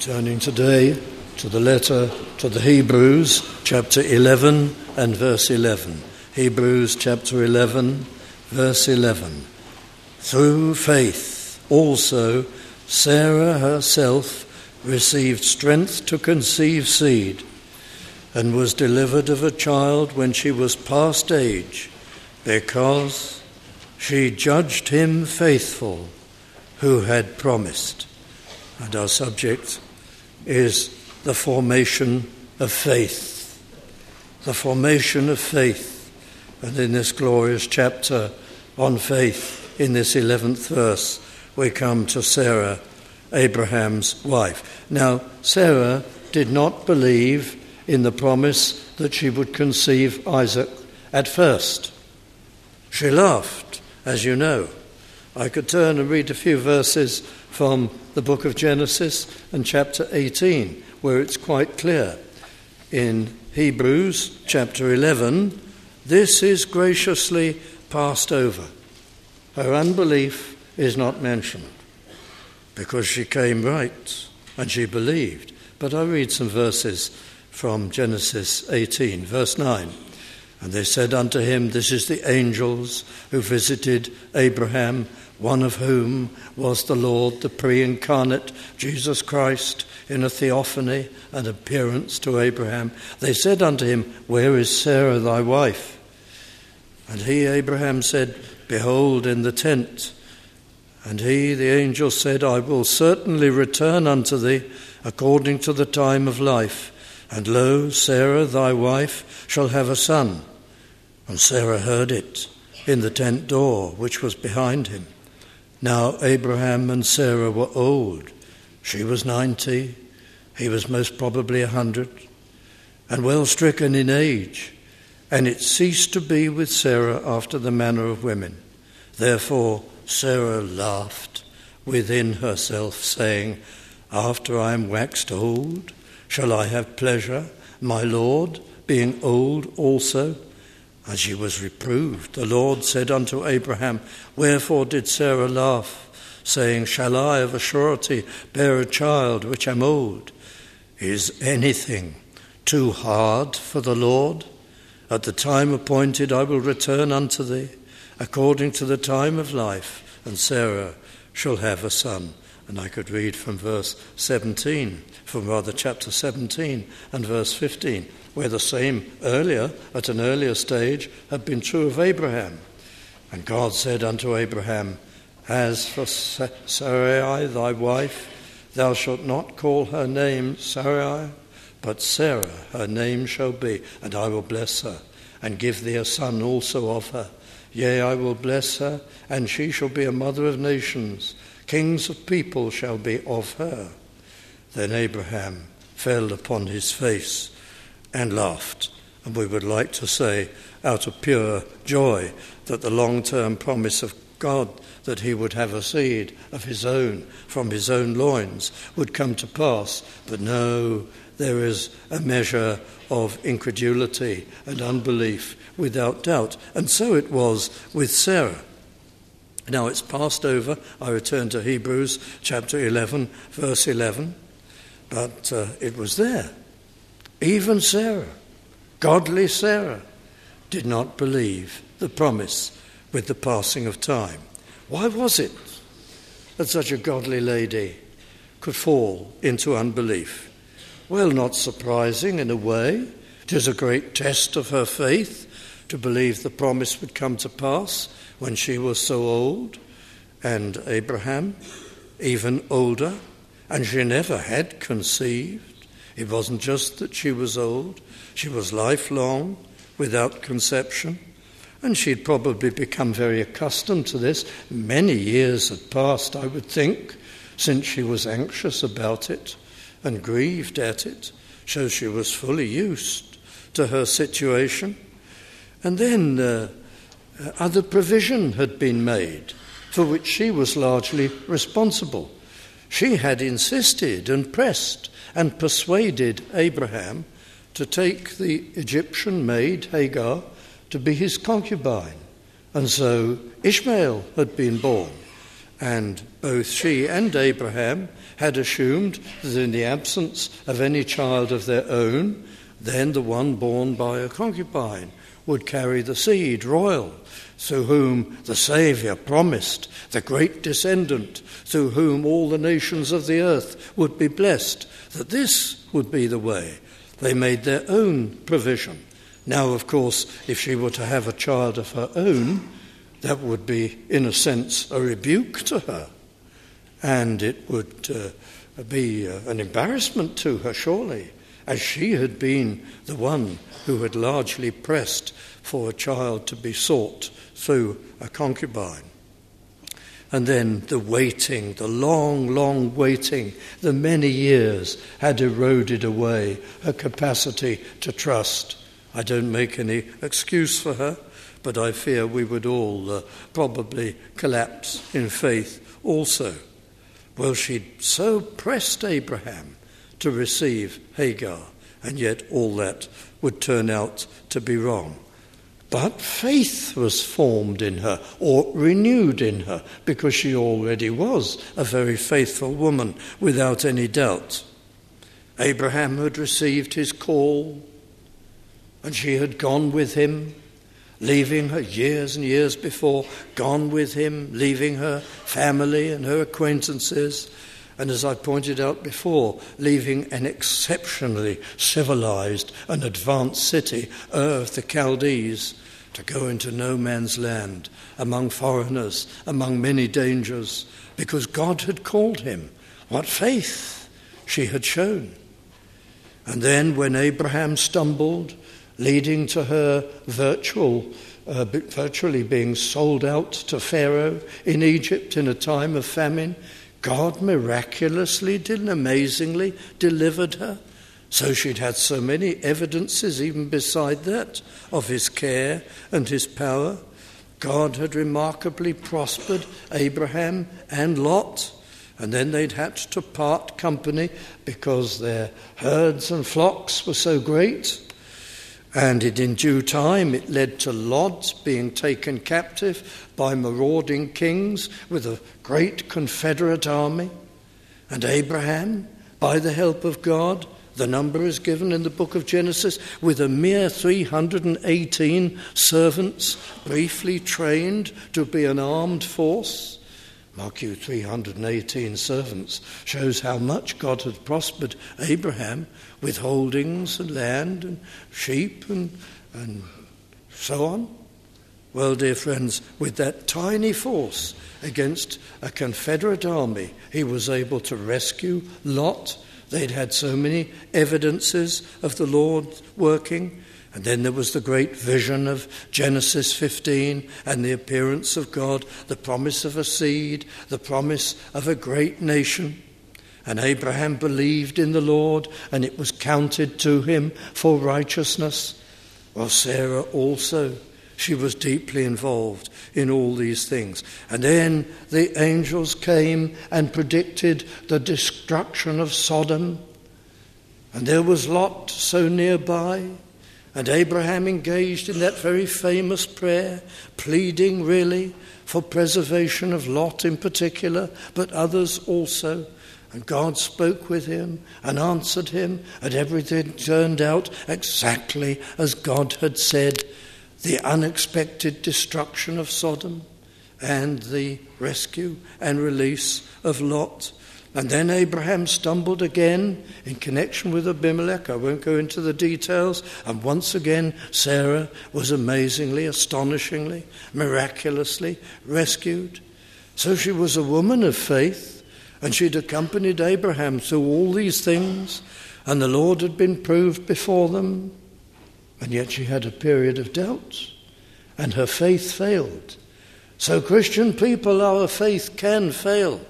Turning today to the letter to the Hebrews, chapter 11 and verse 11. Hebrews chapter 11, verse 11. Through faith also Sarah herself received strength to conceive seed and was delivered of a child when she was past age, because she judged him faithful who had promised. And our subject is the formation of faith. The formation of faith. And in this glorious chapter on faith, in this 11th verse, we come to Sarah, Abraham's wife. Now, Sarah did not believe in the promise that she would conceive Isaac at first. She laughed, as you know. I could turn and read a few verses from the book of Genesis and chapter 18, where it's quite clear. In Hebrews chapter 11, this is graciously passed over. Her unbelief is not mentioned, because she came right and she believed. But I read some verses from Genesis 18, verse 9. And they said unto him, this is the angels who visited Abraham, one of whom was the Lord, the pre-incarnate Jesus Christ, in a theophany, an appearance to Abraham. They said unto him, where is Sarah thy wife? And he, Abraham, said, behold, in the tent. And he, the angel, said, I will certainly return unto thee according to the time of life. And lo, Sarah thy wife shall have a son. And Sarah heard it in the tent door which was behind him. Now Abraham and Sarah were old. She was 90, he was most probably 100, and well stricken in age. And it ceased to be with Sarah after the manner of women. Therefore Sarah laughed within herself, saying, after I am waxed old, shall I have pleasure, my Lord, being old also? And she was reproved. The Lord said unto Abraham, wherefore did Sarah laugh, saying, shall I of a surety bear a child which am old? Is anything too hard for the Lord? At the time appointed I will return unto thee, according to the time of life, and Sarah shall have a son. And I could read from chapter 17 and verse 15, where the same earlier, at an earlier stage, had been true of Abraham. And God said unto Abraham, as for Sarai thy wife, thou shalt not call her name Sarai, but Sarah her name shall be, and I will bless her, and give thee a son also of her. Yea, I will bless her, and she shall be a mother of nations. Kings of people shall be of her. Then Abraham fell upon his face and laughed. And we would like to say, out of pure joy, that the long-term promise of God that he would have a seed of his own, from his own loins, would come to pass. But no, there is a measure of incredulity and unbelief without doubt. And so it was with Sarah. Now it's passed over. I return to Hebrews chapter 11, verse 11. But it was there. Even Sarah, godly Sarah, did not believe the promise with the passing of time. Why was it that such a godly lady could fall into unbelief? Well, not surprising in a way. It is a great test of her faith to believe the promise would come to pass when she was so old, and Abraham even older, and she never had conceived. It wasn't just that she was old, she was lifelong without conception, and she'd probably become very accustomed to this. Many years had passed, I would think, since she was anxious about it and grieved at it, so she was fully used to her situation. And then other provision had been made for which she was largely responsible. She had insisted and pressed and persuaded Abraham to take the Egyptian maid Hagar to be his concubine. And so Ishmael had been born. And both she and Abraham had assumed that in the absence of any child of their own, then the one born by a concubine would carry the seed royal, through whom the Saviour promised, the great descendant, through whom all the nations of the earth would be blessed, that this would be the way. They made their own provision. Now, of course, if she were to have a child of her own, that would be, in a sense, a rebuke to her. And it would be an embarrassment to her, surely, as she had been the one who had largely pressed for a child to be sought through a concubine. And then the waiting, the long, long waiting, the many years had eroded away her capacity to trust. I don't make any excuse for her, but I fear we would all probably collapse in faith also. Well, she'd so pressed Abraham to receive Hagar, and yet all that would turn out to be wrong. But faith was formed in her, or renewed in her, because she already was a very faithful woman, without any doubt. Abraham had received his call, and she had gone with him, leaving her years and years before, gone with him, leaving her family and her acquaintances, and as I pointed out before, leaving an exceptionally civilized and advanced city, Ur of the Chaldees, to go into no man's land, among foreigners, among many dangers, because God had called him. What faith she had shown. And then when Abraham stumbled, leading to her virtually being sold out to Pharaoh in Egypt in a time of famine, God miraculously and amazingly delivered her. So she'd had so many evidences, even beside that, of his care and his power. God had remarkably prospered Abraham and Lot, and then they'd had to part company because their herds and flocks were so great. And in due time it led to Lot being taken captive by marauding kings with a great confederate army. And Abraham, by the help of God, the number is given in the book of Genesis, with a mere 318 servants, briefly trained to be an armed force. Mark you, 318 servants shows how much God had prospered Abraham with holdings and land and sheep and so on. Well, dear friends, with that tiny force against a Confederate army, he was able to rescue Lot. They'd had so many evidences of the Lord working. And then there was the great vision of Genesis 15 and the appearance of God, the promise of a seed, the promise of a great nation. And Abraham believed in the Lord, and it was counted to him for righteousness. Well, Sarah also, she was deeply involved in all these things. And then the angels came and predicted the destruction of Sodom. And there was Lot so nearby. And Abraham engaged in that very famous prayer, pleading really for preservation of Lot in particular, but others also. And God spoke with him and answered him, and everything turned out exactly as God had said. The unexpected destruction of Sodom and the rescue and release of Lot. And then Abraham stumbled again in connection with Abimelech. I won't go into the details. And once again, Sarah was amazingly, astonishingly, miraculously rescued. So she was a woman of faith, and she'd accompanied Abraham through all these things, and the Lord had been proved before them. And yet she had a period of doubt, and her faith failed. So Christian people, our faith can fail.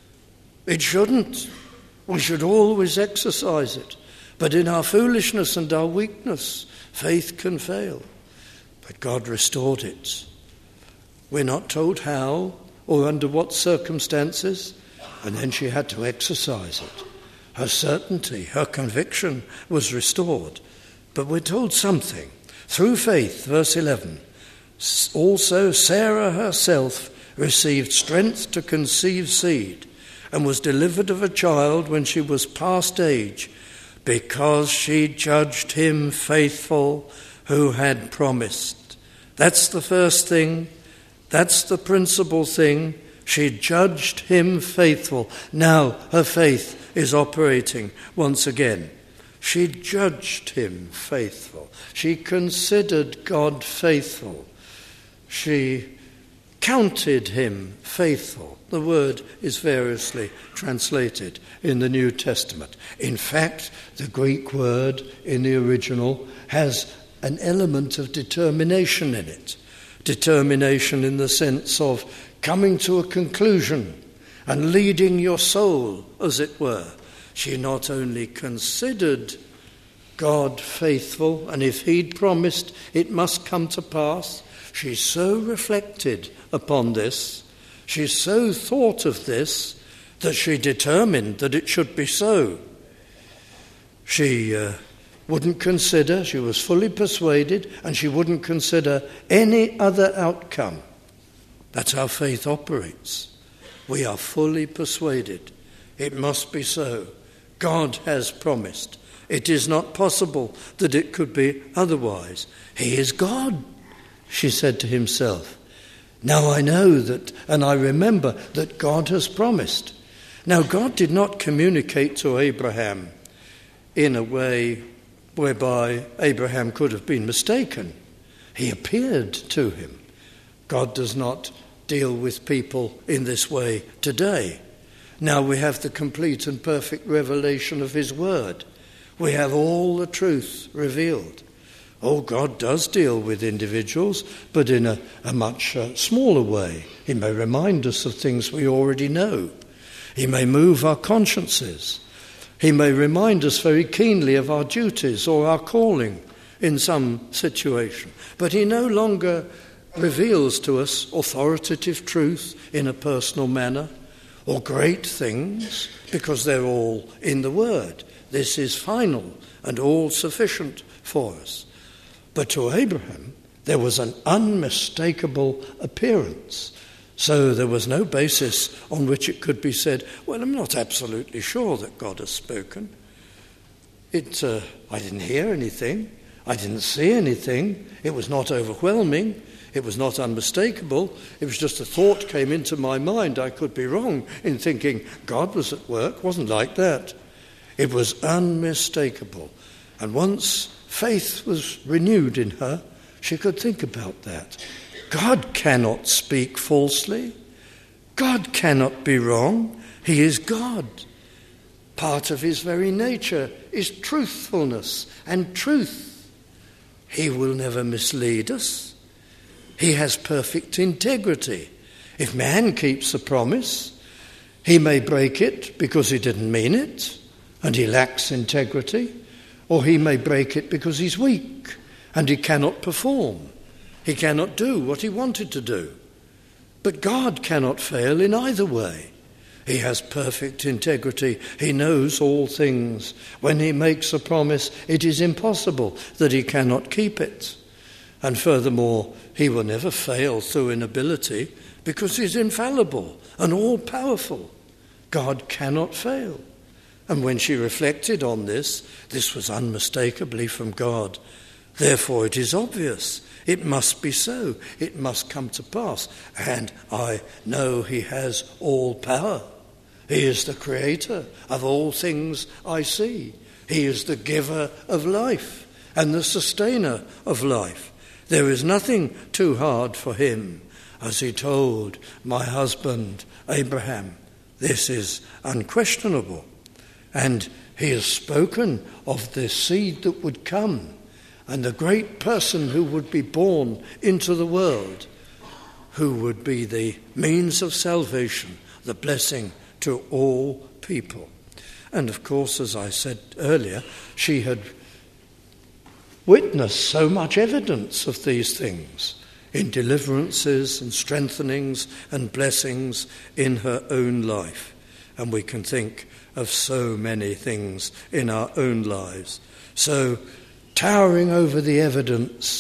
It shouldn't. We should always exercise it. But in our foolishness and our weakness, faith can fail. But God restored it. We're not told how or under what circumstances, and then she had to exercise it. Her certainty, her conviction was restored. But we're told something. Through faith, verse 11, also Sarah herself received strength to conceive seed, and was delivered of a child when she was past age, because she judged him faithful who had promised. That's the first thing. That's the principal thing. She judged him faithful. Now her faith is operating once again. She judged him faithful. She considered God faithful. She counted him faithful. The word is variously translated in the New Testament. In fact, the Greek word in the original has an element of determination in it. Determination in the sense of coming to a conclusion and leading your soul, as it were. She not only considered God faithful, and if he'd promised, it must come to pass. She so reflected upon this, she so thought of this, that she determined that it should be so. She wouldn't consider, she was fully persuaded, and she wouldn't consider any other outcome. That's how faith operates. We are fully persuaded. It must be so. God has promised. It is not possible that it could be otherwise. He is God, she said to himself. Now I know that, and I remember that God has promised. Now God did not communicate to Abraham in a way whereby Abraham could have been mistaken. He appeared to him. God does not deal with people in this way today. Now we have the complete and perfect revelation of his word. We have all the truth revealed. Oh, God does deal with individuals, but in a much smaller way. He may remind us of things we already know. He may move our consciences. He may remind us very keenly of our duties or our calling in some situation. But he no longer reveals to us authoritative truth in a personal manner or great things, because they're all in the Word. This is final and all sufficient for us. But to Abraham, there was an unmistakable appearance. So there was no basis on which it could be said, well, I'm not absolutely sure that God has spoken. I didn't hear anything. I didn't see anything. It was not overwhelming. It was not unmistakable. It was just a thought came into my mind. I could be wrong in thinking God was at work. It wasn't like that. It was unmistakable. And once faith was renewed in her, she could think about that. God cannot speak falsely. God cannot be wrong. He is God. Part of his very nature is truthfulness and truth. He will never mislead us. He has perfect integrity. If man keeps a promise, he may break it because he didn't mean it and he lacks integrity, or he may break it because he's weak and he cannot perform. He cannot do what he wanted to do. But God cannot fail in either way. He has perfect integrity. He knows all things. When he makes a promise, it is impossible that he cannot keep it. And furthermore, he will never fail through inability because he's infallible and all-powerful. God cannot fail. And when she reflected on this was unmistakably from God. Therefore, it is obvious. It must be so. It must come to pass. And I know he has all power. He is the creator of all things I see. He is the giver of life and the sustainer of life. There is nothing too hard for him, as he told my husband Abraham. This is unquestionable. And he has spoken of the seed that would come and the great person who would be born into the world, who would be the means of salvation, the blessing to all people. And of course, as I said earlier, she had witnessed so much evidence of these things in deliverances and strengthenings and blessings in her own life. And we can think of so many things in our own lives. So, towering over the evidence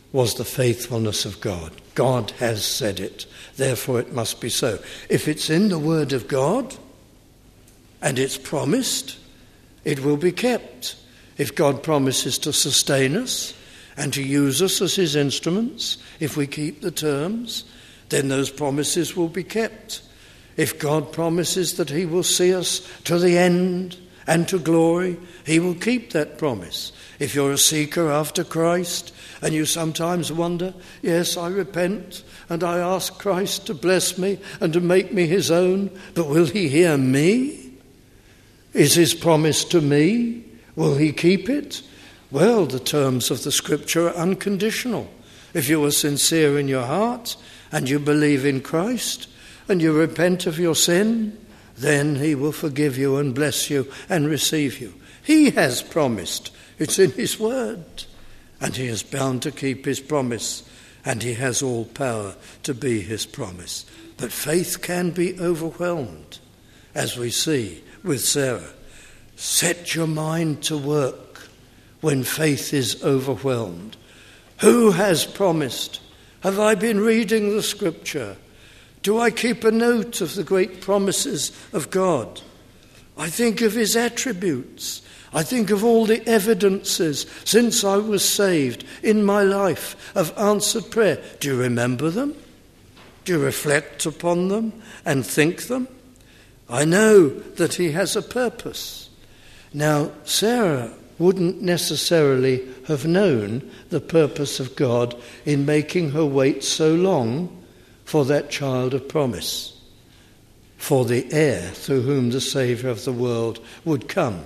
was the faithfulness of God. God has said it, therefore it must be so. If it's in the Word of God and it's promised, it will be kept. If God promises to sustain us and to use us as his instruments, if we keep the terms, then those promises will be kept. If God promises that he will see us to the end and to glory, he will keep that promise. If you're a seeker after Christ and you sometimes wonder, yes, I repent and I ask Christ to bless me and to make me his own, but will he hear me? Is his promise to me? Will he keep it? Well, the terms of the Scripture are unconditional. If you are sincere in your heart and you believe in Christ and you repent of your sin, then he will forgive you and bless you and receive you. He has promised. It's in his word. And he is bound to keep his promise, and he has all power to be his promise. But faith can be overwhelmed, as we see with Sarah. Set your mind to work when faith is overwhelmed. Who has promised? Have I been reading the Scripture? Do I keep a note of the great promises of God? I think of his attributes. I think of all the evidences since I was saved in my life of answered prayer. Do you remember them? Do you reflect upon them and think them? I know that he has a purpose. Now, Sarah wouldn't necessarily have known the purpose of God in making her wait so long for that child of promise, for the heir through whom the Saviour of the world would come.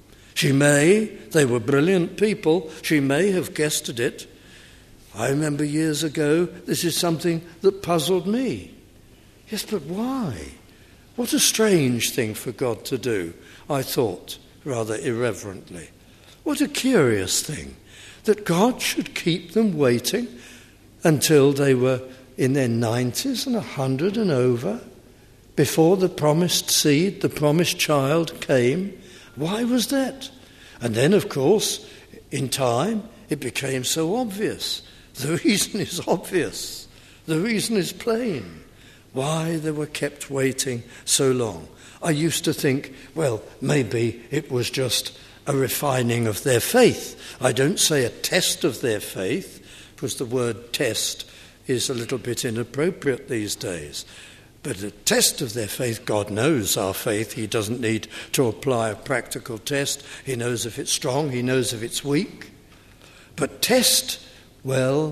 They were brilliant people, she may have guessed at it. I remember years ago, this is something that puzzled me. Yes, but why? What a strange thing for God to do, I thought, rather irreverently. What a curious thing, that God should keep them waiting until they were in their 90s and 100 and over, before the promised seed, the promised child came. Why was that? And then, of course, in time, it became so obvious. The reason is obvious. The reason is plain. Why they were kept waiting so long. I used to think, well, maybe it was just a refining of their faith. I don't say a test of their faith, because the word test is a little bit inappropriate these days. But a test of their faith, God knows our faith. He doesn't need to apply a practical test. He knows if it's strong, he knows if it's weak. But test, well,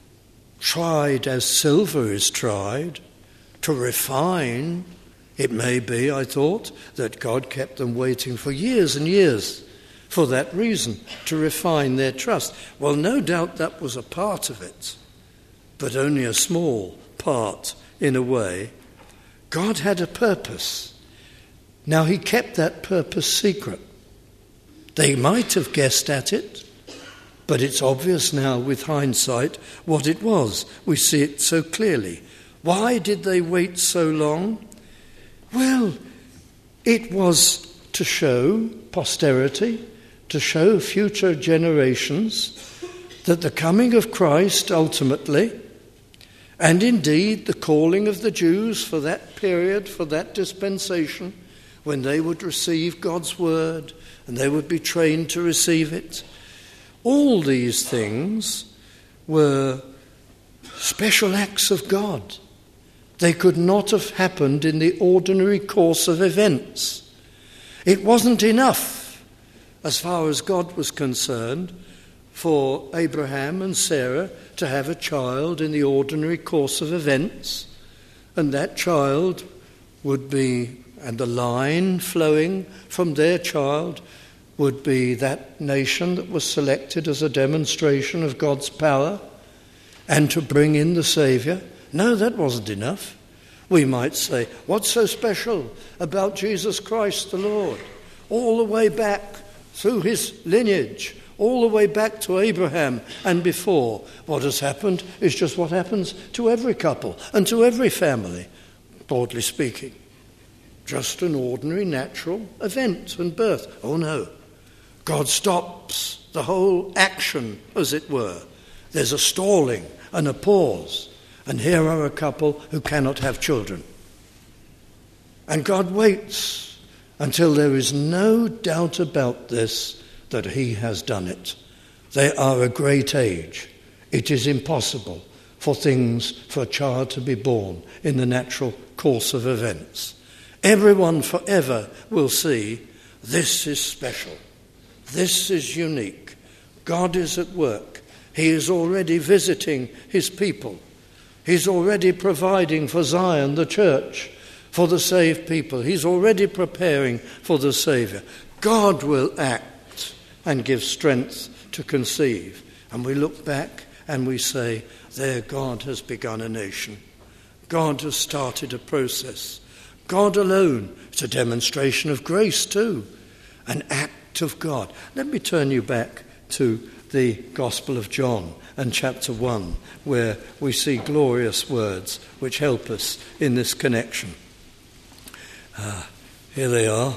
tried as silver is tried, to refine, it may be, I thought, that God kept them waiting for years and years for that reason, to refine their trust. Well, no doubt that was a part of it, but only a small part in a way. God had a purpose. Now he kept that purpose secret. They might have guessed at it, but it's obvious now with hindsight what it was. We see it so clearly. Why did they wait so long? Well, it was to show posterity, to show future generations that the coming of Christ ultimately, and indeed the calling of the Jews for that period, for that dispensation, when they would receive God's word and they would be trained to receive it, all these things were special acts of God. They could not have happened in the ordinary course of events. It wasn't enough, as far as God was concerned, for Abraham and Sarah to have a child in the ordinary course of events, and that child would be, and the line flowing from their child would be that nation that was selected as a demonstration of God's power and to bring in the Saviour. No, that wasn't enough. We might say, what's so special about Jesus Christ the Lord? All the way back through his lineage, all the way back to Abraham and before. What has happened is just what happens to every couple and to every family, broadly speaking. Just an ordinary natural event and birth. Oh no, God stops the whole action, as it were. There's a stalling and a pause. And here are a couple who cannot have children. And God waits until there is no doubt about this, that he has done it. They are a great age. It is impossible for a child to be born in the natural course of events. Everyone forever will see this is special. This is unique. God is at work. He is already visiting his people. He's already providing for Zion, the church, for the saved people. He's already preparing for the Saviour. God will act and give strength to conceive. And we look back and we say, there God has begun a nation. God has started a process. God alone. It's a demonstration of grace too. An act of God. Let me turn you back to the Gospel of John and chapter 1, where we see glorious words which help us in this connection. Here they are.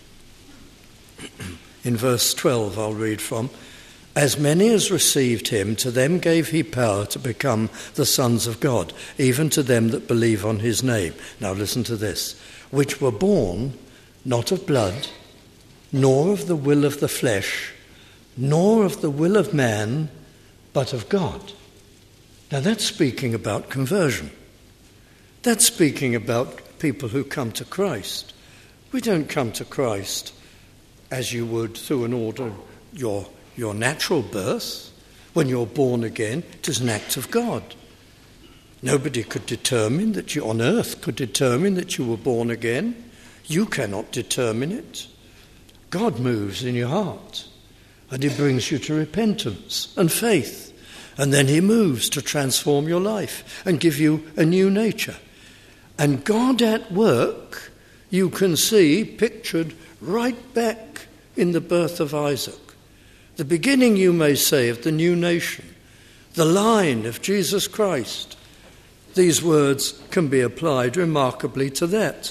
In verse 12 I'll read from. As many as received him, to them gave he power to become the sons of God, even to them that believe on his name. Now listen to this. Which were born not of blood, nor of the will of the flesh, nor of the will of man, but of God. Now that's speaking about conversion. That's speaking about people who come to Christ. We don't come to Christ as you would through an order, your natural birth. When you're born again, it is an act of God. Nobody could determine that you on earth could determine that you were born again. You cannot determine it. God moves in your heart, and he brings you to repentance and faith. And then he moves to transform your life and give you a new nature. And God at work, you can see pictured right back in the birth of Isaac. The beginning, you may say, of the new nation, the line of Jesus Christ. These words can be applied remarkably to that.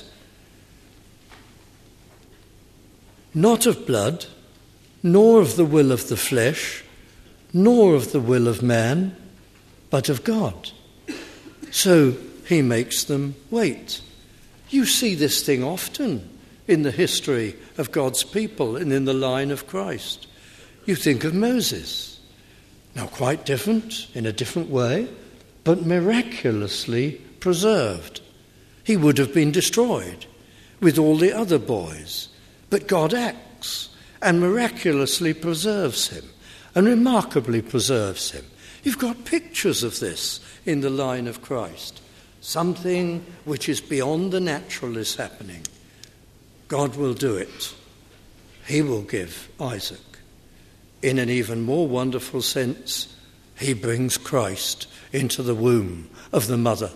Not of blood, nor of the will of the flesh, nor of the will of man, but of God. So he makes them wait. You see this thing often in the history of God's people and in the line of Christ. You think of Moses. Now quite different, in a different way, but miraculously preserved. He would have been destroyed with all the other boys. But God acts and miraculously preserves him and remarkably preserves him. You've got pictures of this in the line of Christ. Something which is beyond the natural is happening. God will do it. He will give Isaac. In an even more wonderful sense, he brings Christ into the womb of the mother.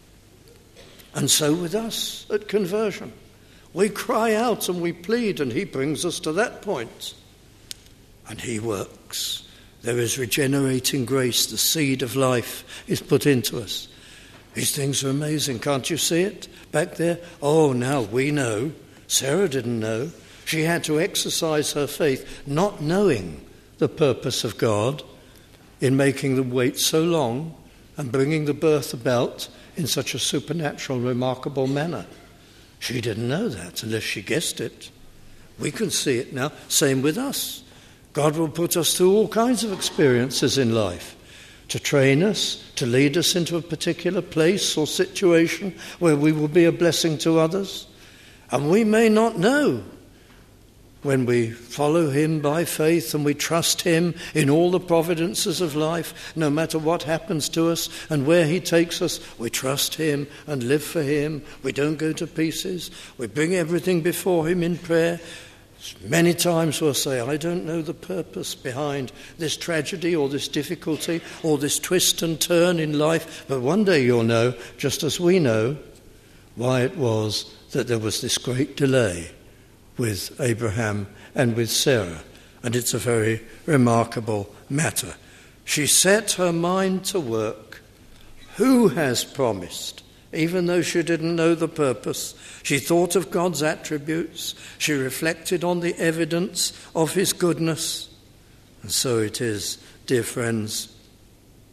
And so with us at conversion. We cry out and we plead, and he brings us to that point. And he works. There is regenerating grace. The seed of life is put into us. These things are amazing. Can't you see it back there? Oh, now we know. Sarah didn't know. She had to exercise her faith, not knowing the purpose of God in making them wait so long and bringing the birth about in such a supernatural, remarkable manner. She didn't know that unless she guessed it. We can see it now. Same with us. God will put us through all kinds of experiences in life to train us, to lead us into a particular place or situation where we will be a blessing to others. And we may not know. When we follow him by faith and we trust him in all the providences of life, no matter what happens to us and where he takes us, we trust him and live for him. We don't go to pieces. We bring everything before him in prayer. Many times we'll say, I don't know the purpose behind this tragedy or this difficulty or this twist and turn in life, but one day you'll know, just as we know, why it was that there was this great delay with Abraham and with Sarah. And it's a very remarkable matter. She set her mind to work. Who has promised? Even though she didn't know the purpose, she thought of God's attributes. She reflected on the evidence of his goodness. And so it is, dear friends,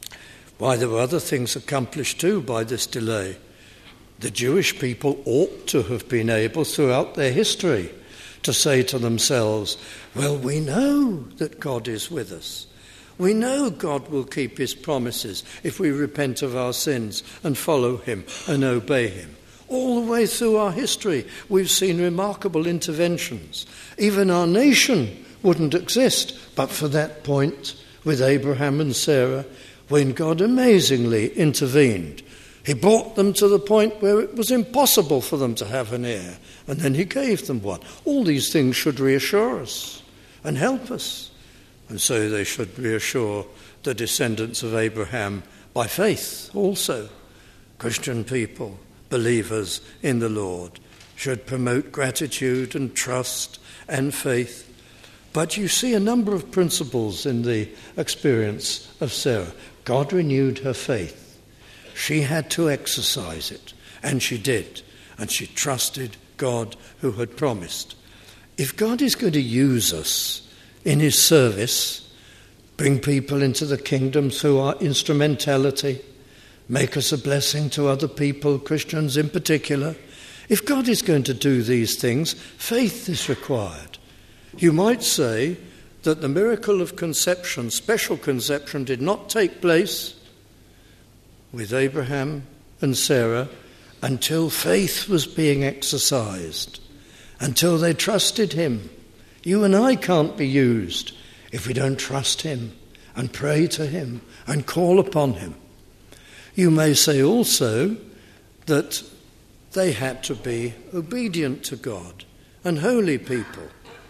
Why, there were other things accomplished too by this delay. The Jewish people ought to have been able throughout their history to say to themselves, well, we know that God is with us. We know God will keep his promises if we repent of our sins and follow him and obey him. All the way through our history, we've seen remarkable interventions. Even our nation wouldn't exist but for that point with Abraham and Sarah, when God amazingly intervened. He brought them to the point where it was impossible for them to have an heir, and then he gave them one. All these things should reassure us and help us. And so they should reassure the descendants of Abraham by faith also. Christian people, believers in the Lord, should promote gratitude and trust and faith. But you see a number of principles in the experience of Sarah. God renewed her faith. She had to exercise it, and she did. And she trusted God who had promised. If God is going to use us in his service, bring people into the kingdom through our instrumentality, make us a blessing to other people, Christians in particular, if God is going to do these things, faith is required. You might say that the miracle of conception, special conception, did not take place with Abraham and Sarah until faith was being exercised, until they trusted him. You and I can't be used if we don't trust him and pray to him and call upon him. You may say also that they had to be obedient to God and holy people.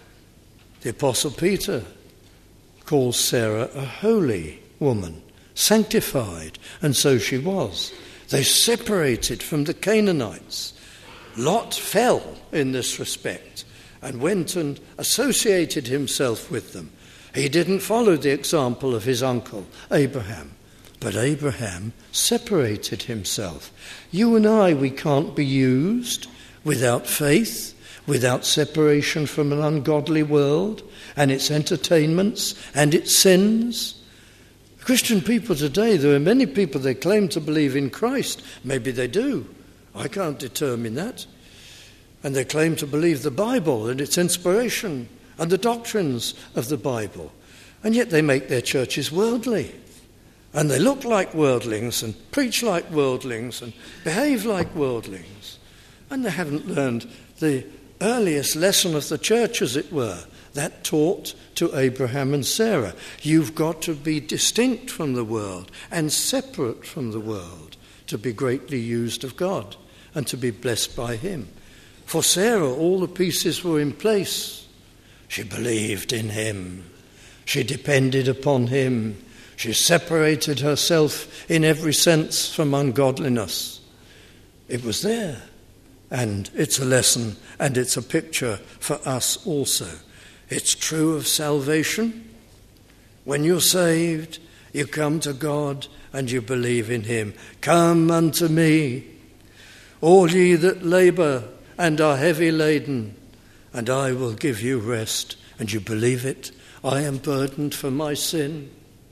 The Apostle Peter calls Sarah a holy woman, sanctified, and so she was. They separated from the Canaanites. Lot fell in this respect and went and associated himself with them. He didn't follow the example of his uncle, Abraham, but Abraham separated himself. You and I, we can't be used without faith, without separation from an ungodly world and its entertainments and its sins. Christian people today, there are many people, they claim to believe in Christ. Maybe they do. I can't determine that. And they claim to believe the Bible and its inspiration and the doctrines of the Bible. And yet they make their churches worldly. And they look like worldlings and preach like worldlings and behave like worldlings. And they haven't learned the earliest lesson of the church, as it were, that taught to Abraham and Sarah. You've got to be distinct from the world and separate from the world to be greatly used of God and to be blessed by him. For Sarah, all the pieces were in place. She believed in him. She depended upon him. She separated herself in every sense from ungodliness. It was there. And it's a lesson and it's a picture for us also. It's true of salvation. When you're saved, you come to God and you believe in him. Come unto me, all ye that labour and are heavy laden, and I will give you rest. And you believe it. I am burdened for my sin.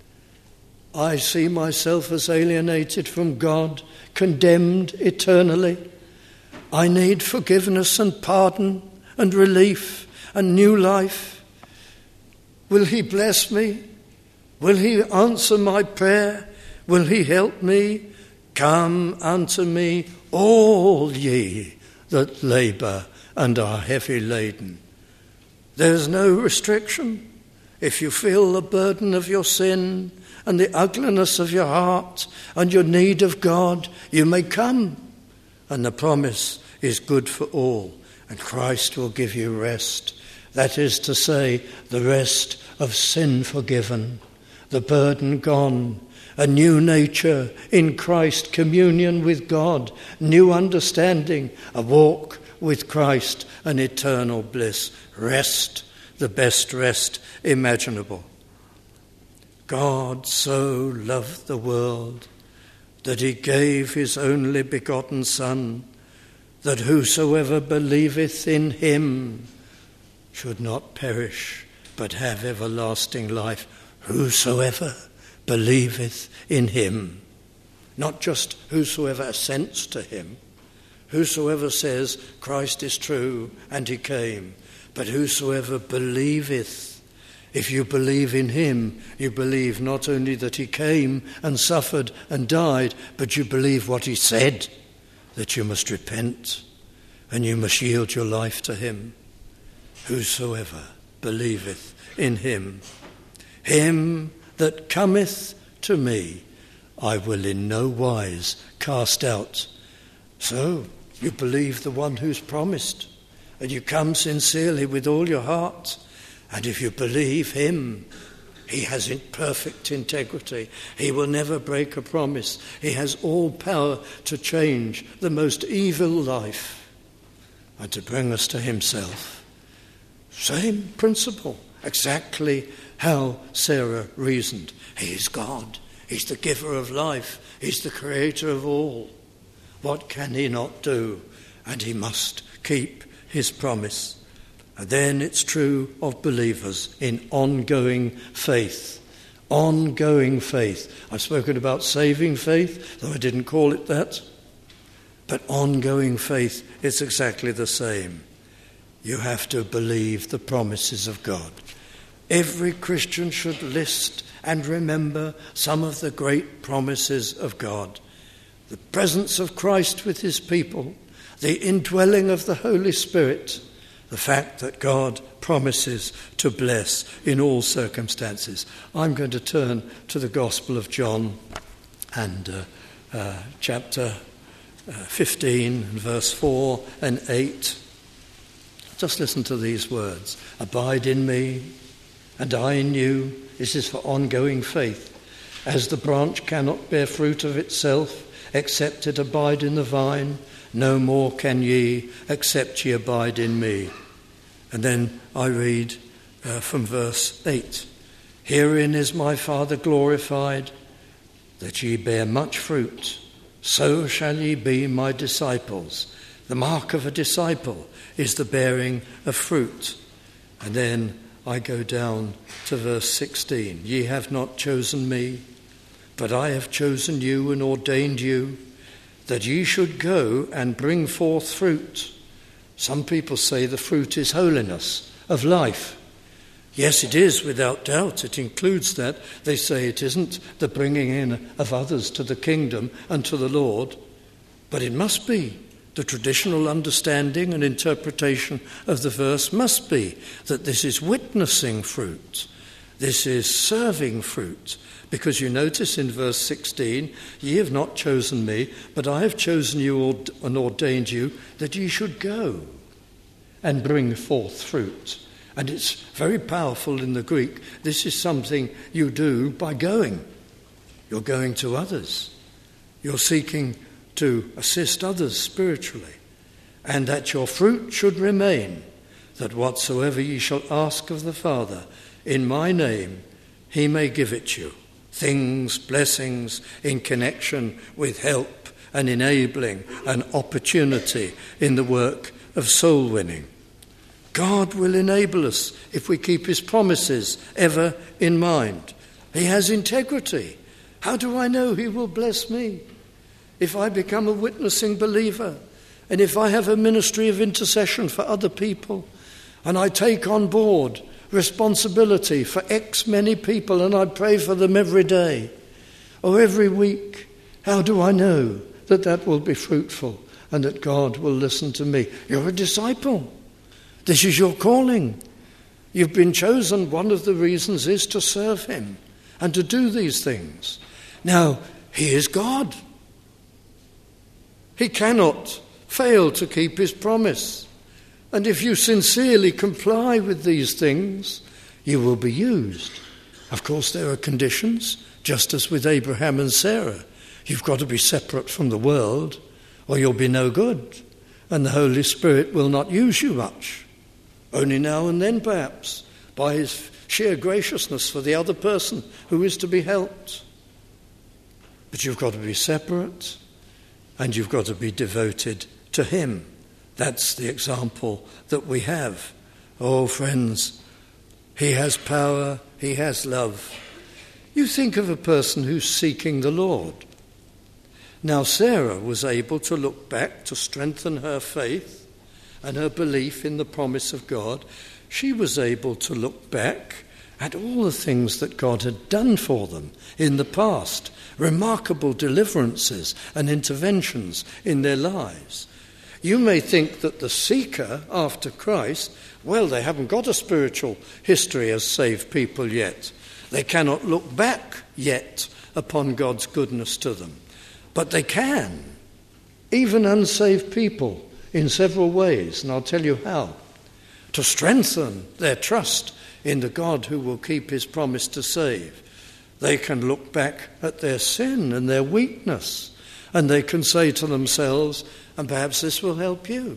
I see myself as alienated from God, condemned eternally. I need forgiveness and pardon and relief and new life. Will he bless me? Will he answer my prayer? Will he help me? Come unto me, all ye that labour and are heavy laden. There's no restriction. If you feel the burden of your sin and the ugliness of your heart and your need of God, you may come. And the promise is good for all, and Christ will give you rest. That is to say, the rest of sin forgiven, the burden gone, a new nature in Christ, communion with God, new understanding, a walk with Christ, an eternal bliss, rest, the best rest imaginable. God so loved the world that he gave his only begotten Son, that whosoever believeth in him should not perish, but have everlasting life. Whosoever believeth in him. Not just whosoever assents to him, whosoever says Christ is true and he came, but whosoever believeth. If you believe in him, you believe not only that he came and suffered and died, but you believe what he said, that you must repent and you must yield your life to him. Whosoever believeth in him, him that cometh to me, I will in no wise cast out. So you believe the one who's promised, and you come sincerely with all your heart. And if you believe him, he has perfect integrity. He will never break a promise. He has all power to change the most evil life and to bring us to himself. Same principle, exactly how Sarah reasoned. He is God. He's the giver of life. He's the creator of all. What can he not do? And he must keep his promise. And then it's true of believers in ongoing faith. Ongoing faith. I've spoken about saving faith, though I didn't call it that. But ongoing faith is exactly the same. You have to believe the promises of God. Every Christian should list and remember some of the great promises of God. The presence of Christ with his people, the indwelling of the Holy Spirit, the fact that God promises to bless in all circumstances. I'm going to turn to the Gospel of John and chapter 15, verse 4 and 8. Just listen to these words. Abide in me, and I in you. This is for ongoing faith. As the branch cannot bear fruit of itself, except it abide in the vine, no more can ye, except ye abide in me. And then I read from verse 8. Herein is my Father glorified, that ye bear much fruit. So shall ye be my disciples. The mark of a disciple is the bearing of fruit. And then I go down to verse 16. Ye have not chosen me, but I have chosen you and ordained you, that ye should go and bring forth fruit. Some people say the fruit is holiness of life. Yes, it is, without doubt. It includes that. They say it isn't the bringing in of others to the kingdom and to the Lord, but it must be. The traditional understanding and interpretation of the verse must be that this is witnessing fruit. This is serving fruit. Because you notice in verse 16, ye have not chosen me, but I have chosen you and ordained you that ye should go and bring forth fruit. And it's very powerful in the Greek. This is something you do by going. You're going to others. You're seeking to assist others spiritually. And that your fruit should remain, that whatsoever ye shall ask of the Father in my name, he may give it you. Things, blessings in connection with help and enabling and opportunity in the work of soul winning. God will enable us if we keep his promises ever in mind. He has integrity. How do I know he will bless me? If I become a witnessing believer, and if I have a ministry of intercession for other people, and I take on board responsibility for X many people, and I pray for them every day or every week, how do I know that that will be fruitful and that God will listen to me? You're a disciple. This is your calling. You've been chosen. One of the reasons is to serve him and to do these things. Now, he is God. He cannot fail to keep his promise. And if you sincerely comply with these things, you will be used. Of course, there are conditions, just as with Abraham and Sarah. You've got to be separate from the world, or you'll be no good. And the Holy Spirit will not use you much. Only now and then, perhaps, by his sheer graciousness for the other person who is to be helped. But you've got to be separate, and you've got to be devoted to him. That's the example that we have. Oh, friends, he has power, he has love. You think of a person who's seeking the Lord. Now Sarah was able to look back to strengthen her faith and her belief in the promise of God. She was able to look back at all the things that God had done for them in the past, remarkable deliverances and interventions in their lives. You may think that the seeker after Christ, well, they haven't got a spiritual history as saved people yet. They cannot look back yet upon God's goodness to them. But they can, even unsaved people, in several ways, and I'll tell you how. To strengthen their trust in the God who will keep his promise to save. They can look back at their sin and their weakness, and they can say to themselves, and perhaps this will help you,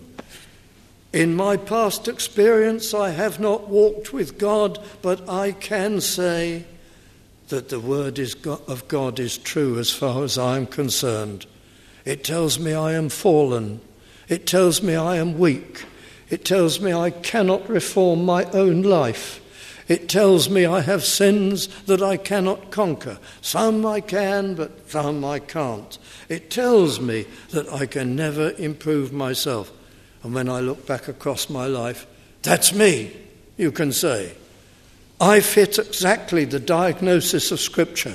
in my past experience I have not walked with God, but I can say that the word of God is true as far as I am concerned. It tells me I am fallen. It tells me I am weak. It tells me I cannot reform my own life. It tells me I have sins that I cannot conquer. Some I can, but some I can't. It tells me that I can never improve myself. And when I look back across my life, that's me, you can say. I fit exactly the diagnosis of Scripture.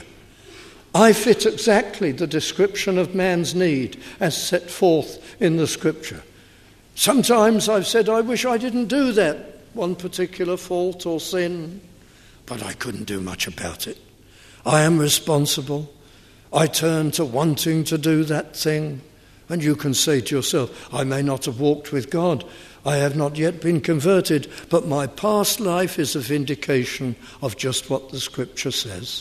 I fit exactly the description of man's need as set forth in the Scripture. Sometimes I've said, I wish I didn't do that one particular fault or sin, but I couldn't do much about it. I am responsible. I turn to wanting to do that thing. And you can say to yourself, I may not have walked with God. I have not yet been converted, but my past life is a vindication of just what the Scripture says.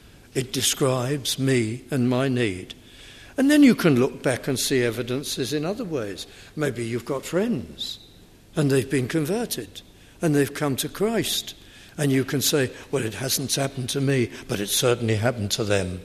It describes me and my need. And then you can look back and see evidences in other ways. Maybe you've got friends and they've been converted and they've come to Christ. And you can say, well, it hasn't happened to me, but it certainly happened to them.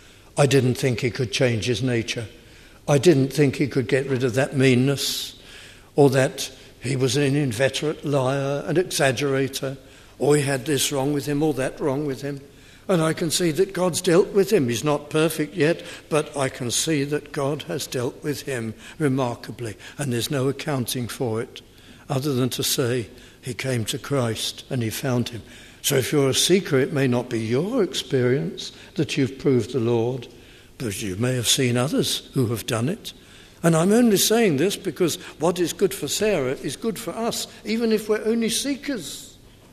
I didn't think he could change his nature. I didn't think he could get rid of that meanness, or that he was an inveterate liar, an exaggerator, or he had this wrong with him or that wrong with him. And I can see that God's dealt with him. He's not perfect yet, but I can see that God has dealt with him remarkably, and there's no accounting for it other than to say he came to Christ and he found him. So if you're a seeker, it may not be your experience that you've proved the Lord, but you may have seen others who have done it. And I'm only saying this because what is good for Sarah is good for us, even if we're only seekers.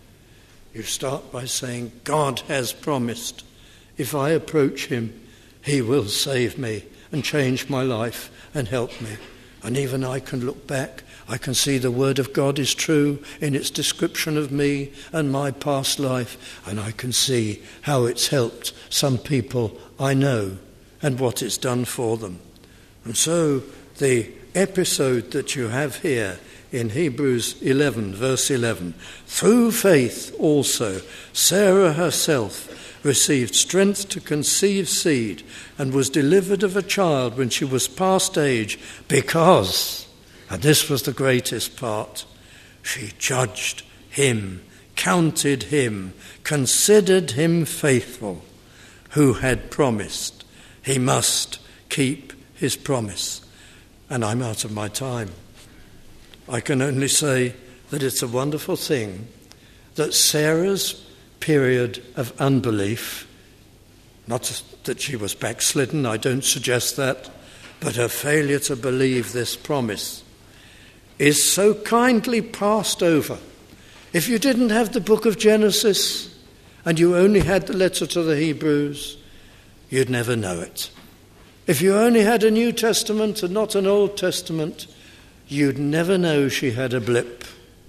You start by saying, God has promised, if I approach him, he will save me and change my life and help me. And even I can look back, I can see the word of God is true in its description of me and my past life, and I can see how it's helped some people I know and what it's done for them. And so the episode that you have here in Hebrews 11, verse 11, through faith also Sarah herself received strength to conceive seed and was delivered of a child when she was past age because, and this was the greatest part, she judged him, counted him, considered him faithful, who had promised. He must keep his promise. And I'm out of my time. I can only say that it's a wonderful thing that Sarah's period of unbelief, not that she was backslidden, I don't suggest that, but her failure to believe this promise is so kindly passed over. If you didn't have the book of Genesis and you only had the letter to the Hebrews, you'd never know it. If you only had a New Testament and not an Old Testament, you'd never know she had a blip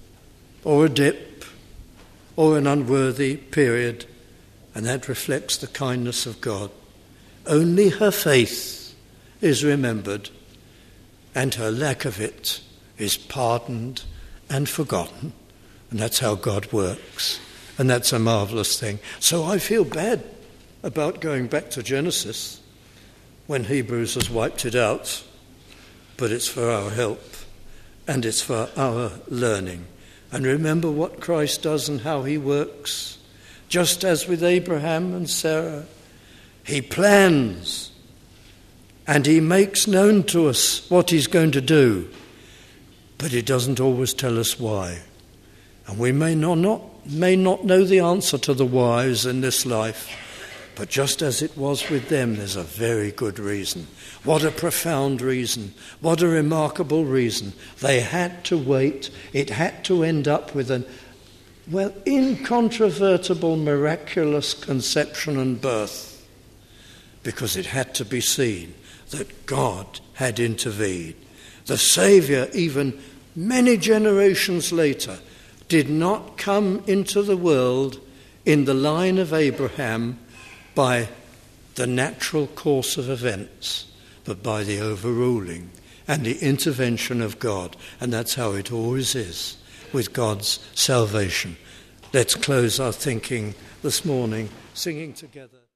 or a dip or an unworthy period, and that reflects the kindness of God. Only her faith is remembered, and her lack of it is pardoned and forgotten. And that's how God works, and that's a marvellous thing. So I feel bad about going back to Genesis when Hebrews has wiped it out, but it's for our help and it's for our learning. And remember what Christ does and how he works. Just as with Abraham and Sarah, he plans and he makes known to us what he's going to do, but he doesn't always tell us why. And we may not know the answer to the whys in this life, but just as it was with them, there's a very good reason. What a profound reason. What a remarkable reason. They had to wait. It had to end up with an incontrovertible, miraculous conception and birth, because it had to be seen that God had intervened. The Saviour, even many generations later, did not come into the world in the line of Abraham by the natural course of events, but by the overruling and the intervention of God. And that's how it always is with God's salvation. Let's close our thinking this morning, singing together.